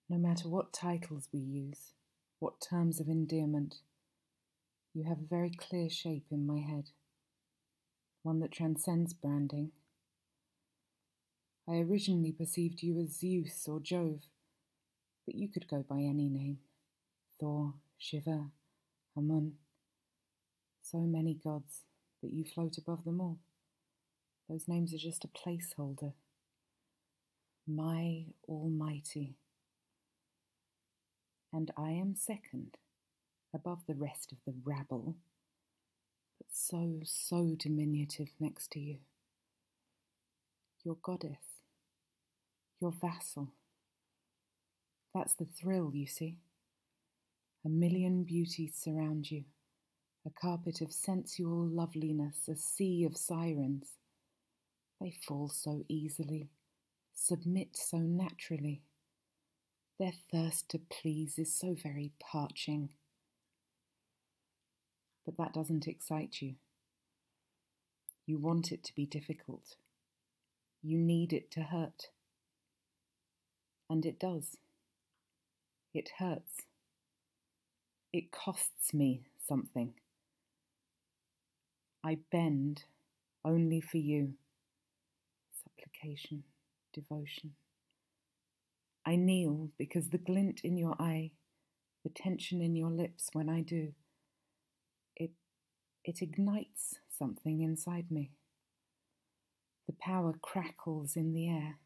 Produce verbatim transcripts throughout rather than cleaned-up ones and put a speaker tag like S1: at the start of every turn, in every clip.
S1: No matter what titles we use, what terms of endearment, you have a very clear shape in my head, one that transcends branding. I originally perceived you as Zeus or Jove, but you could go by any name. Thor, Shiva, Amun. So many gods, but you float above them all. Those names are just a placeholder. My Almighty. And I am second, above the rest of the rabble, but so, so diminutive next to you. Your goddess, your vassal. That's the thrill, you see. A million beauties surround you, a carpet of sensual loveliness, a sea of sirens. They fall so easily, submit so naturally. Their thirst to please is so very parching. But that doesn't excite you. You want it to be difficult. You need it to hurt. And it does. It hurts. It costs me something. I bend only for you. Supplication, devotion. I kneel because the glint in your eye, the tension in your lips when I do, it, it ignites something inside me. The power crackles in the air.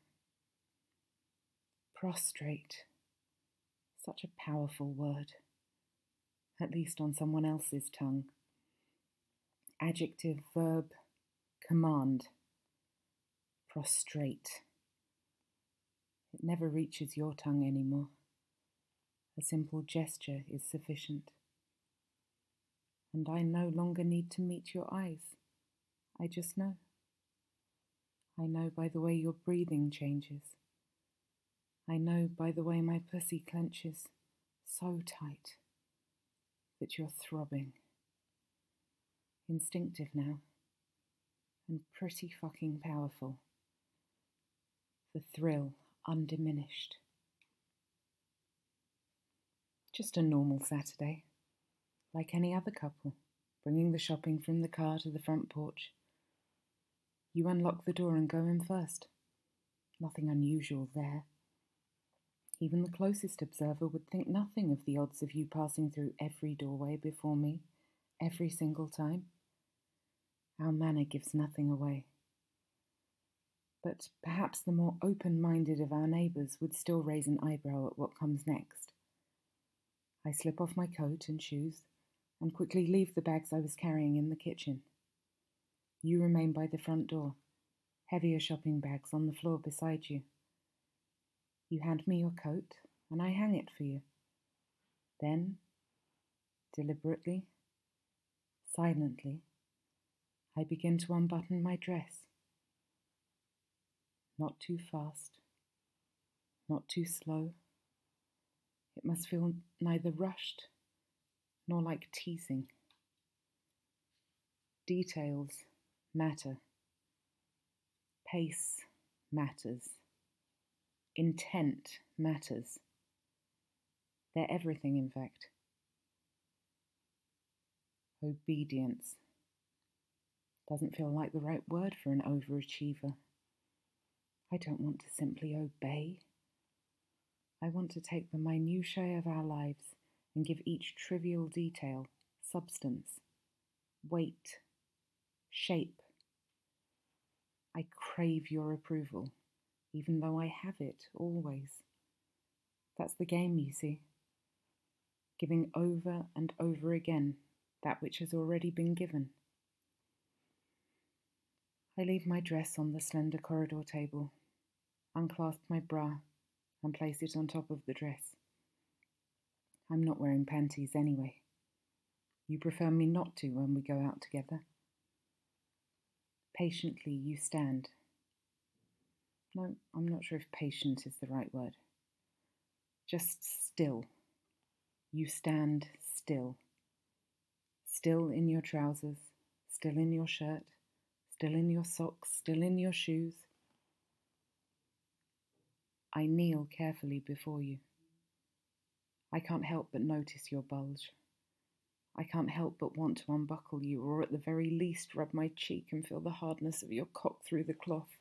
S1: Prostrate. Such a powerful word, at least on someone else's tongue. Adjective, verb, command. Prostrate. It never reaches your tongue anymore. A simple gesture is sufficient. And I no longer need to meet your eyes. I just know. I know by the way your breathing changes. I know by the way my pussy clenches so tight that you're throbbing. Instinctive now, and pretty fucking powerful. The thrill undiminished. Just a normal Saturday, like any other couple, bringing the shopping from the car to the front porch. You unlock the door and go in first. Nothing unusual there. Even the closest observer would think nothing of the odds of you passing through every doorway before me, every single time. Our manner gives nothing away. But perhaps the more open-minded of our neighbours would still raise an eyebrow at what comes next. I slip off my coat and shoes and quickly leave the bags I was carrying in the kitchen. You remain by the front door, heavier shopping bags on the floor beside you. You hand me your coat and I hang it for you. Then, deliberately, silently, I begin to unbutton my dress. Not too fast, not too slow. It must feel neither rushed nor like teasing. Details matter. Pace matters. Intent matters. They're everything, in fact. Obedience doesn't feel like the right word for an overachiever. I don't want to simply obey. I want to take the minutiae of our lives and give each trivial detail substance, weight, shape. I crave your approval, even though I have it always. That's the game, you see. Giving over and over again that which has already been given. I leave my dress on the slender corridor table, unclasp my bra, and place it on top of the dress. I'm not wearing panties anyway. You prefer me not to when we go out together. Patiently you stand. No, I'm not sure if patient is the right word. Just still. You stand still. Still in your trousers, still in your shirt, still in your socks, still in your shoes. I kneel carefully before you. I can't help but notice your bulge. I can't help but want to unbuckle you, or at the very least rub my cheek and feel the hardness of your cock through the cloth.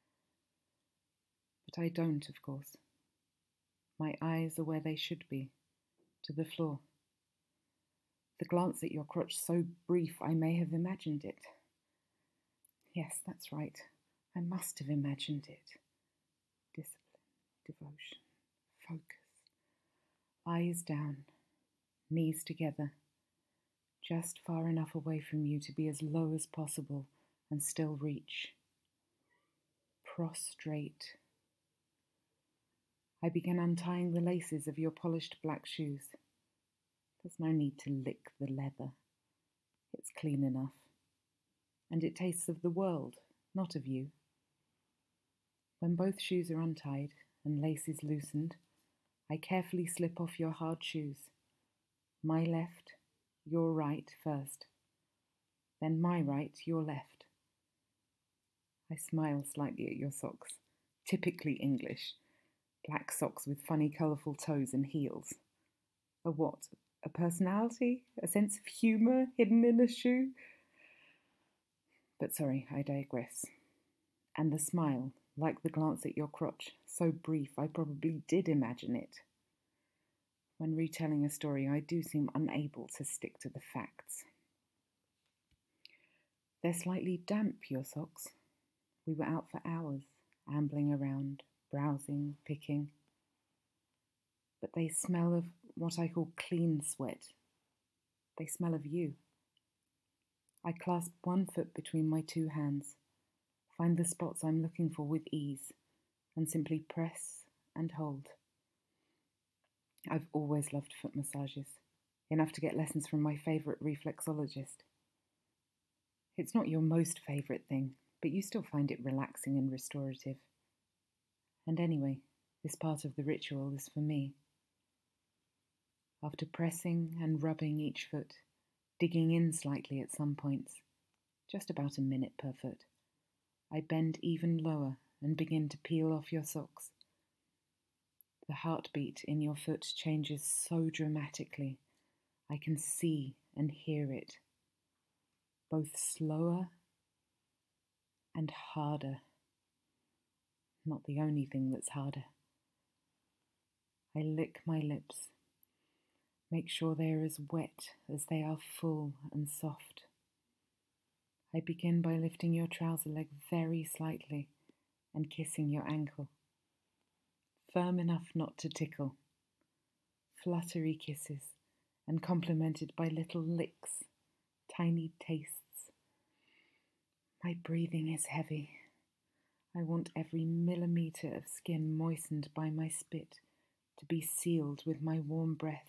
S1: But I don't, of course. My eyes are where they should be, to the floor. The glance at your crotch so brief I may have imagined it. Yes, that's right. I must have imagined it. Discipline, devotion, focus. Eyes down, knees together, just far enough away from you to be as low as possible and still reach. Prostrate. I begin untying the laces of your polished black shoes. There's no need to lick the leather. It's clean enough. And it tastes of the world, not of you. When both shoes are untied and laces loosened, I carefully slip off your hard shoes. My left, your right first. Then my right, your left. I smile slightly at your socks, typically English. Black socks with funny, colourful toes and heels. A what? A personality? A sense of humour hidden in a shoe? But sorry, I digress. And the smile, like the glance at your crotch, so brief I probably did imagine it. When retelling a story, I do seem unable to stick to the facts. They're slightly damp, your socks. We were out for hours, ambling around, browsing, picking. But they smell of what I call clean sweat. They smell of you. I clasp one foot between my two hands, find the spots I'm looking for with ease, and simply press and hold. I've always loved foot massages, enough to get lessons from my favourite reflexologist. It's not your most favourite thing, but you still find it relaxing and restorative. And anyway, this part of the ritual is for me. After pressing and rubbing each foot, digging in slightly at some points, just about a minute per foot, I bend even lower and begin to peel off your socks. The heartbeat in your foot changes so dramatically, I can see and hear it, both slower and harder. Not the only thing that's harder. I lick my lips, make sure they are as wet as they are full and soft. I begin by lifting your trouser leg very slightly and kissing your ankle. Firm enough not to tickle. Fluttery kisses and complemented by little licks, tiny tastes. My breathing is heavy. I want every millimetre of skin moistened by my spit to be sealed with my warm breath.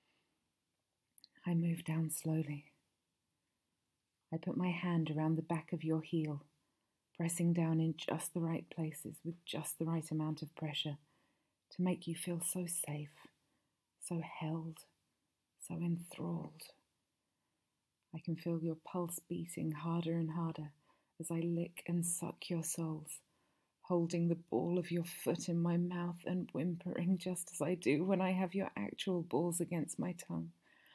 S1: I move down slowly. I put my hand around the back of your heel, pressing down in just the right places with just the right amount of pressure to make you feel so safe, so held, so enthralled. I can feel your pulse beating harder and harder as I lick and suck your soles, holding the ball of your foot in my mouth and whimpering just as I do when I have your actual balls against my tongue.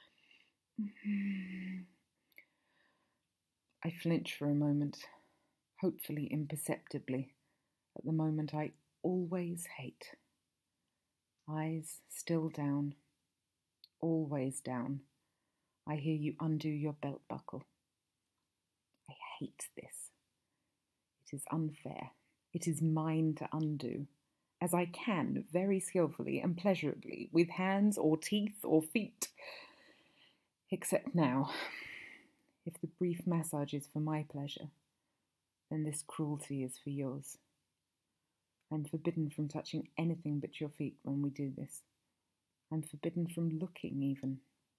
S1: I flinch for a moment, hopefully imperceptibly, at the moment I always hate. Eyes still down, always down. I hear you undo your belt buckle. I hate this. It is unfair. It is mine to undo, as I can very skillfully and pleasurably with hands or teeth or feet. Except now, if the brief massage is for my pleasure, then this cruelty is for yours. I'm forbidden from touching anything but your feet when we do this. I'm forbidden from looking even.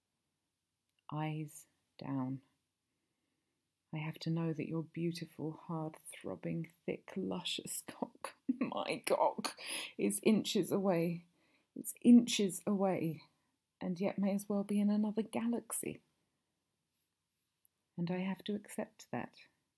S1: Eyes down. I have to know that your beautiful, hard-throbbing, thick, luscious cock, my cock, is inches away. It's inches away, and yet may as well be in another galaxy. And I have to accept that.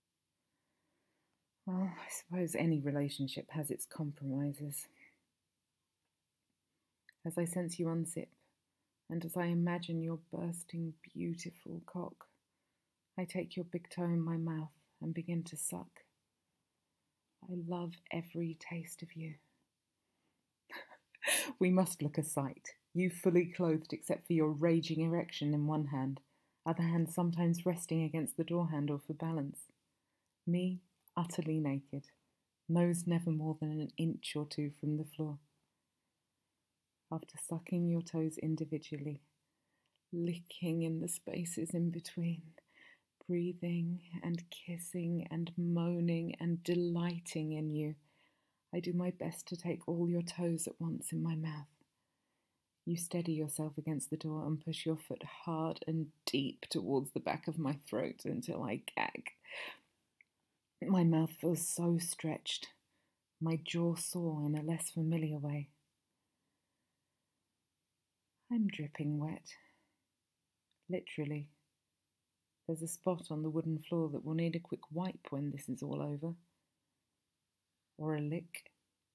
S1: Well, I suppose any relationship has its compromises. As I sense you unzip, and as I imagine your bursting, beautiful cock, I take your big toe in my mouth and begin to suck. I love every taste of you. We must look a sight, you fully clothed except for your raging erection in one hand, other hand sometimes resting against the door handle for balance. Me, utterly naked, nose never more than an inch or two from the floor. After sucking your toes individually, licking in the spaces in between, breathing and kissing and moaning and delighting in you, I do my best to take all your toes at once in my mouth. You steady yourself against the door and push your foot hard and deep towards the back of my throat until I gag. My mouth feels so stretched, my jaw sore in a less familiar way. I'm dripping wet. Literally. There's a spot on the wooden floor that will need a quick wipe when this is all over. Or a lick.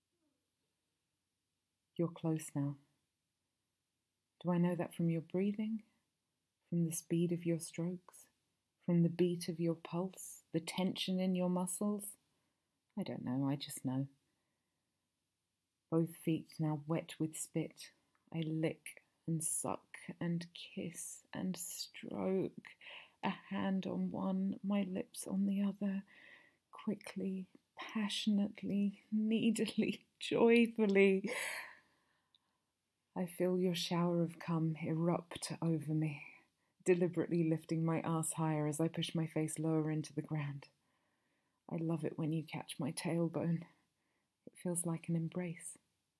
S1: You're close now. Do I know that from your breathing? From the speed of your strokes? From the beat of your pulse? The tension in your muscles? I don't know, I just know. Both feet now wet with spit, I lick and suck and kiss and stroke, a hand on one, my lips on the other, quickly, passionately, needily, joyfully. I feel your shower of cum erupt over me, deliberately lifting my ass higher as I push my face lower into the ground. I love it when you catch my tailbone. It feels like an embrace.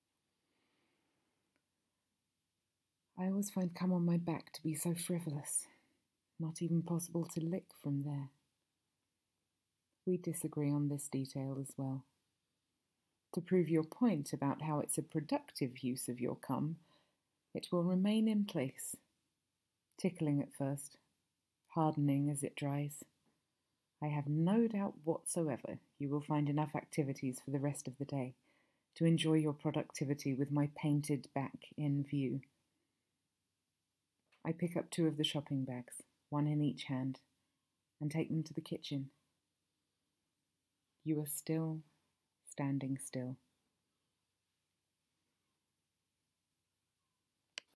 S1: I always find cum on my back to be so frivolous, not even possible to lick from there. We disagree on this detail as well. To prove your point about how it's a productive use of your cum, it will remain in place, tickling at first, hardening as it dries. I have no doubt whatsoever you will find enough activities for the rest of the day to enjoy your productivity with my painted back in view. I pick up two of the shopping bags, one in each hand, and take them to the kitchen. You are still standing still.